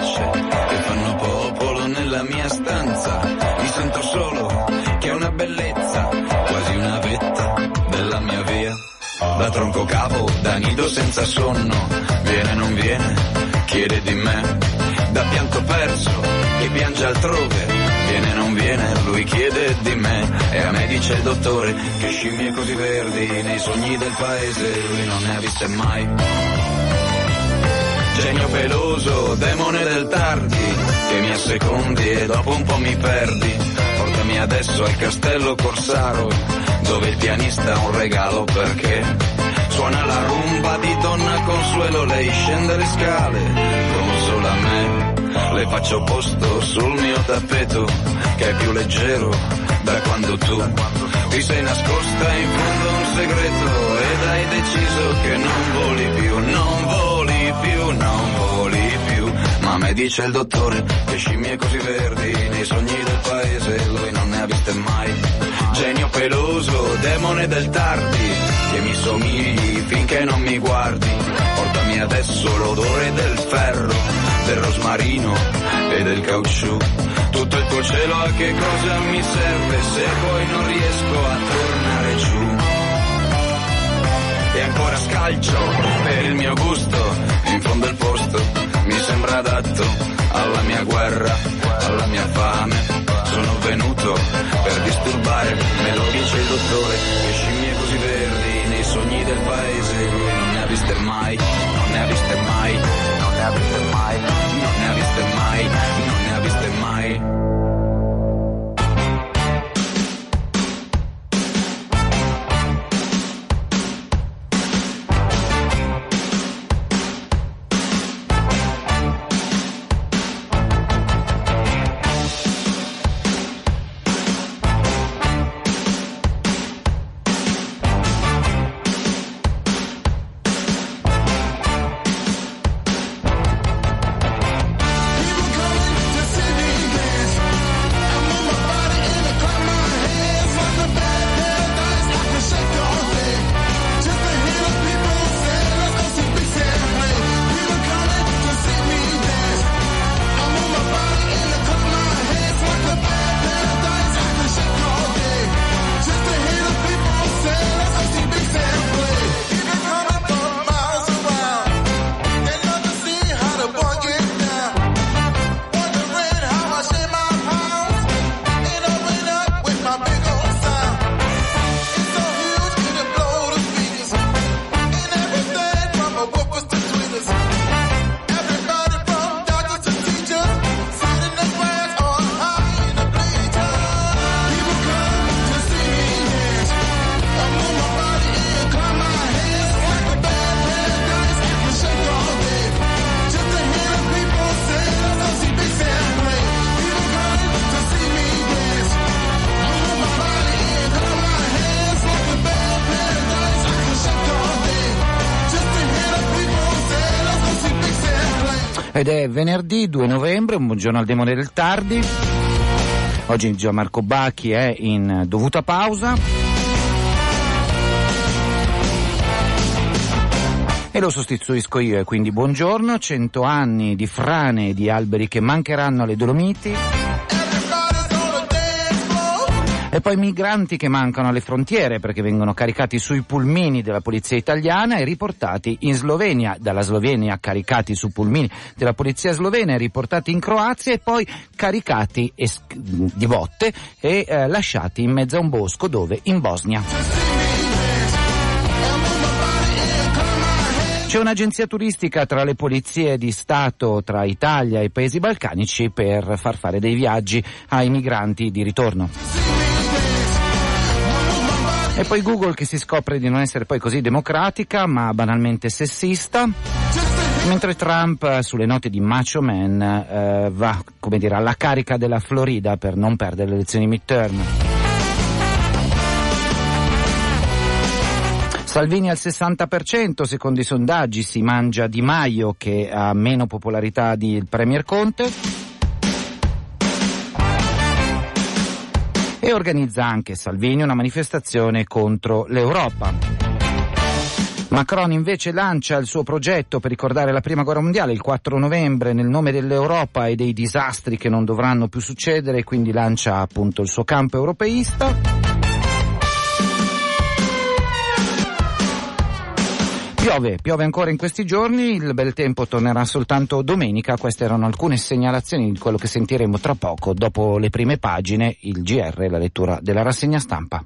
gocce che fanno popolo nella mia stanza. Mi sento solo, che è una bellezza, quasi una vetta della mia via. Da tronco capo, da nido senza sonno, viene non viene, chiede di me. Da pianto perso, che piange altrove, viene non viene, lui chiede di me. E a me dice il dottore che scimmie così verdi nei sogni del paese lui non ne ha viste mai. Genio peloso, demone del tardi, che mi assecondi e dopo un po' mi perdi. Portami adesso al castello Corsaro, dove il pianista ha un regalo perché suona la rumba di Donna Consuelo. Lei scende le scale, consola me, le faccio posto sul mio tappeto, che è più leggero da quando tu ti sei nascosta in fondo a un segreto ed hai deciso che non voli più, non voli più, non voli più. Ma a me dice il dottore che scimmie così verdi nei sogni del paese lui non ne ha viste mai. Genio peloso, demone del tardi, che mi somigli finché non mi guardi. Portami adesso l'odore del ferro, del rosmarino e del caucciù. Tutto il tuo cielo a che cosa mi serve se poi non riesco a tornare giù. E ancora scalcio per il mio gusto, in fondo il posto mi sembra adatto alla mia guerra, alla mia fame. Sono venuto per disturbare, me lo dice il dottore, che scimmie così verdi nei sogni del paese lui non ne ha viste mai, non ne ha viste mai, non ne ha viste mai, non ne ha viste mai, non ne ha viste mai. Ed è venerdì 2 novembre, un buongiorno al demone del tardi. Oggi Gianmarco Bacchi è in dovuta pausa. E lo sostituisco io, e quindi buongiorno. 100 anni di frane e di alberi che mancheranno alle Dolomiti. E poi migranti che mancano alle frontiere perché vengono caricati sui pulmini della polizia italiana e riportati in Slovenia, dalla Slovenia caricati su pulmini della polizia slovena e riportati in Croazia e poi caricati di botte e lasciati in mezzo a un bosco dove? In Bosnia. C'è un'agenzia turistica tra le polizie di Stato tra Italia e paesi balcanici per far fare dei viaggi ai migranti di ritorno. E poi Google che si scopre di non essere poi così democratica ma banalmente sessista, mentre Trump sulle note di Macho Man va, come dire, alla carica della Florida per non perdere le elezioni midterm. Salvini al 60%, secondo i sondaggi si mangia Di Maio che ha meno popolarità del Premier Conte. E organizza anche Salvini una manifestazione contro l'Europa. Macron invece lancia il suo progetto per ricordare la Prima Guerra Mondiale il 4 novembre nel nome dell'Europa e dei disastri che non dovranno più succedere, quindi lancia appunto il suo campo europeista. Piove ancora in questi giorni, il bel tempo tornerà soltanto domenica. Queste erano alcune segnalazioni di quello che sentiremo tra poco, dopo le prime pagine, il GR, la lettura della rassegna stampa.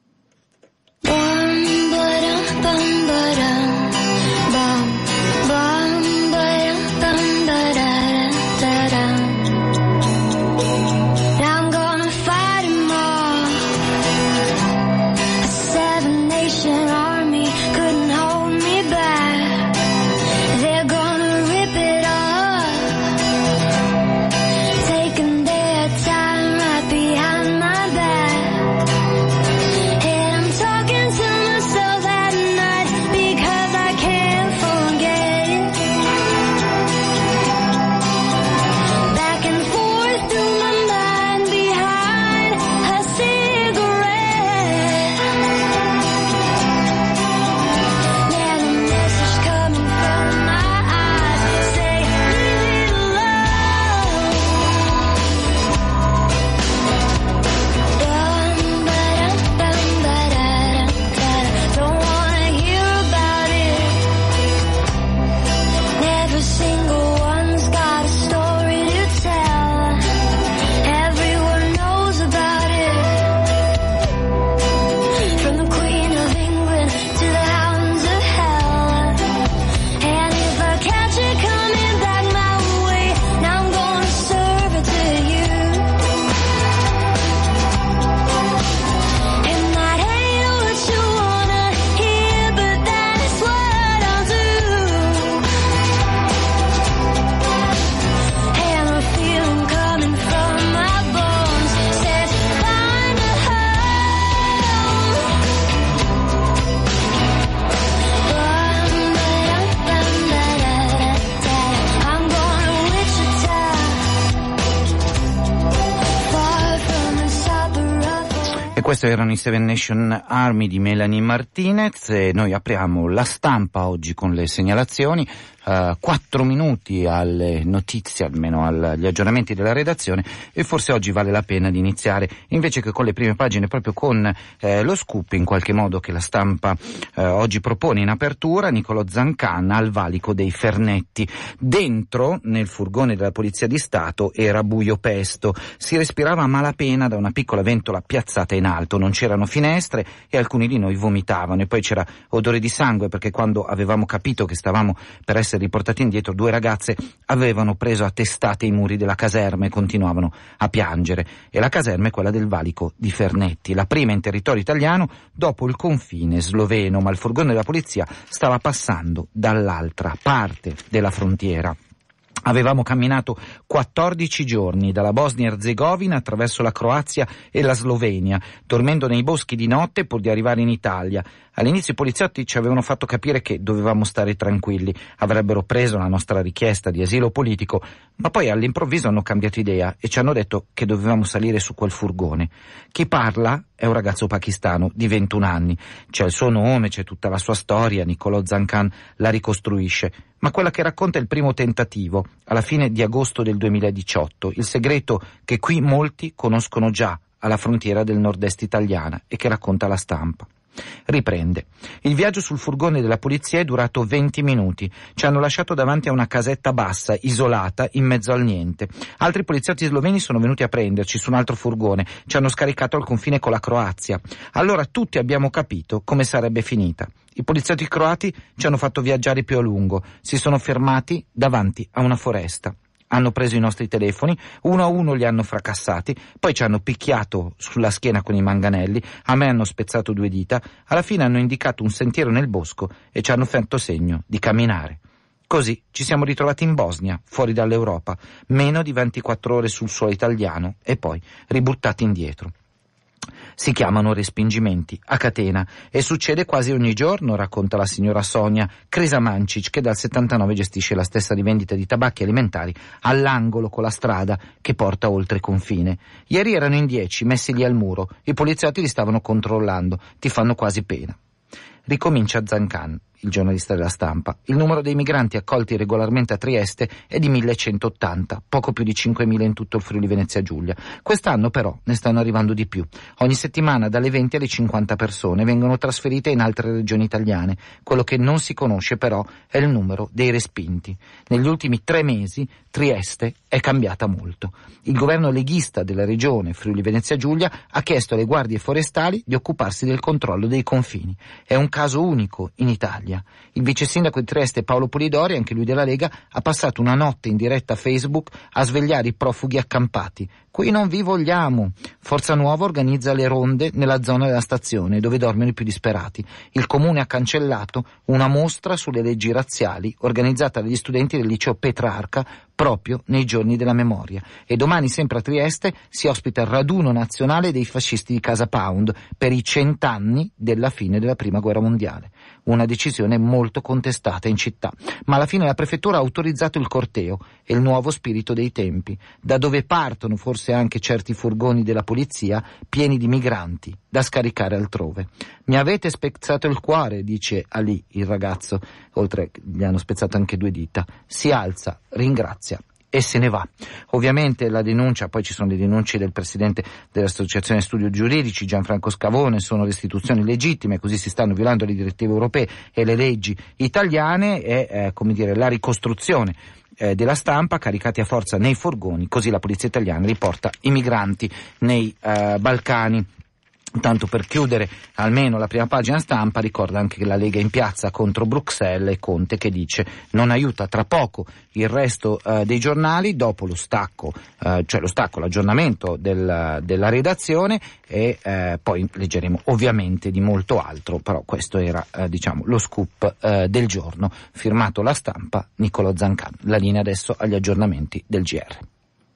Questi erano i Seven Nation Army di Melanie Martinez e noi apriamo la stampa oggi con le segnalazioni. 4 minuti alle notizie, almeno agli aggiornamenti della redazione, e forse oggi vale la pena di iniziare invece che con le prime pagine proprio con lo scoop in qualche modo che la stampa oggi propone in apertura. Nicolò Zancan al valico dei Fernetti. Dentro nel furgone della Polizia di Stato era buio pesto, si respirava a malapena da una piccola ventola piazzata in alto, non c'erano finestre e alcuni di noi vomitavano, e poi c'era odore di sangue perché quando avevamo capito che stavamo per essere riportati indietro, 2 ragazze avevano preso a testate i muri della caserma e continuavano a piangere. E la caserma è quella del valico di Fernetti, la prima in territorio italiano dopo il confine sloveno, ma il furgone della polizia stava passando dall'altra parte della frontiera. Avevamo camminato 14 giorni dalla Bosnia-Erzegovina attraverso la Croazia e la Slovenia, dormendo nei boschi di notte pur di arrivare in Italia. All'inizio i poliziotti ci avevano fatto capire che dovevamo stare tranquilli, avrebbero preso la nostra richiesta di asilo politico, ma poi all'improvviso hanno cambiato idea e ci hanno detto che dovevamo salire su quel furgone. Chi parla è un ragazzo pakistano di 21 anni, c'è il suo nome, c'è tutta la sua storia, Nicolò Zancan la ricostruisce, ma quella che racconta è il primo tentativo, alla fine di agosto del 2018, il segreto che qui molti conoscono già alla frontiera del nord-est italiana e che racconta la stampa. Riprende. Il viaggio sul furgone della polizia è durato 20 minuti. Ci hanno lasciato davanti a una casetta bassa, isolata, in mezzo al niente. Altri poliziotti sloveni sono venuti a prenderci su un altro furgone. Ci hanno scaricato al confine con la Croazia. Allora tutti abbiamo capito come sarebbe finita. I poliziotti croati ci hanno fatto viaggiare più a lungo. Si sono fermati davanti a una foresta. Hanno preso i nostri telefoni, uno a uno li hanno fracassati, poi ci hanno picchiato sulla schiena con i manganelli, a me hanno spezzato 2 dita, alla fine hanno indicato un sentiero nel bosco e ci hanno fatto segno di camminare. Così ci siamo ritrovati in Bosnia, fuori dall'Europa, meno di 24 ore sul suolo italiano e poi ributtati indietro. Si chiamano respingimenti a catena e succede quasi ogni giorno, racconta la signora Sonia Crisamancic, che dal 79 gestisce la stessa rivendita di tabacchi alimentari all'angolo con la strada che porta oltre confine. Ieri erano in 10 messi lì al muro, i poliziotti li stavano controllando, ti fanno quasi pena. Ricomincia Zancan. il giornalista della Stampa. Il numero dei migranti accolti regolarmente a Trieste è di 1180, poco più di 5.000 in tutto il Friuli Venezia Giulia. Quest'anno però ne stanno arrivando di più. Ogni settimana dalle 20 alle 50 persone vengono trasferite in altre regioni italiane. Quello che non si conosce però è il numero dei respinti. Negli ultimi 3 mesi Trieste è cambiata molto. Il governo leghista della regione Friuli Venezia Giulia ha chiesto alle guardie forestali di occuparsi del controllo dei confini. È un caso unico in Italia. Il vice sindaco di Trieste Paolo Polidori, anche lui della Lega, ha passato una notte in diretta a Facebook a svegliare i profughi accampati. Qui non vi vogliamo. Forza Nuova organizza le ronde nella zona della stazione dove dormono i più disperati. Il comune ha cancellato una mostra sulle leggi razziali organizzata dagli studenti del liceo Petrarca proprio nei giorni della memoria. E domani sempre a Trieste si ospita il raduno nazionale dei fascisti di Casa Pound per i 100 anni della fine della Prima Guerra Mondiale. Una decisione molto contestata in città, ma alla fine la prefettura ha autorizzato il corteo e il nuovo spirito dei tempi, da dove partono forse anche certi furgoni della polizia pieni di migranti da scaricare altrove. Mi avete spezzato il cuore, dice Ali, il ragazzo, oltre gli hanno spezzato anche 2 dita. Si alza, ringrazia e se ne va. Ovviamente la denuncia, poi ci sono le denunce del presidente dell'Associazione Studi Giuridici Gianfranco Scavone, sono restituzioni legittime, così si stanno violando le direttive europee e le leggi italiane, e la ricostruzione della Stampa, caricati a forza nei furgoni, così la polizia italiana riporta i migranti nei Balcani. Tanto per chiudere almeno la prima pagina Stampa, ricorda anche che la Lega in piazza contro Bruxelles e Conte che dice non aiuta. Tra poco il resto dei giornali, dopo lo stacco, l'aggiornamento della redazione, e poi leggeremo ovviamente di molto altro, però questo era lo scoop del giorno. Firmato La Stampa, Niccolò Zancan. La linea adesso agli aggiornamenti del GR.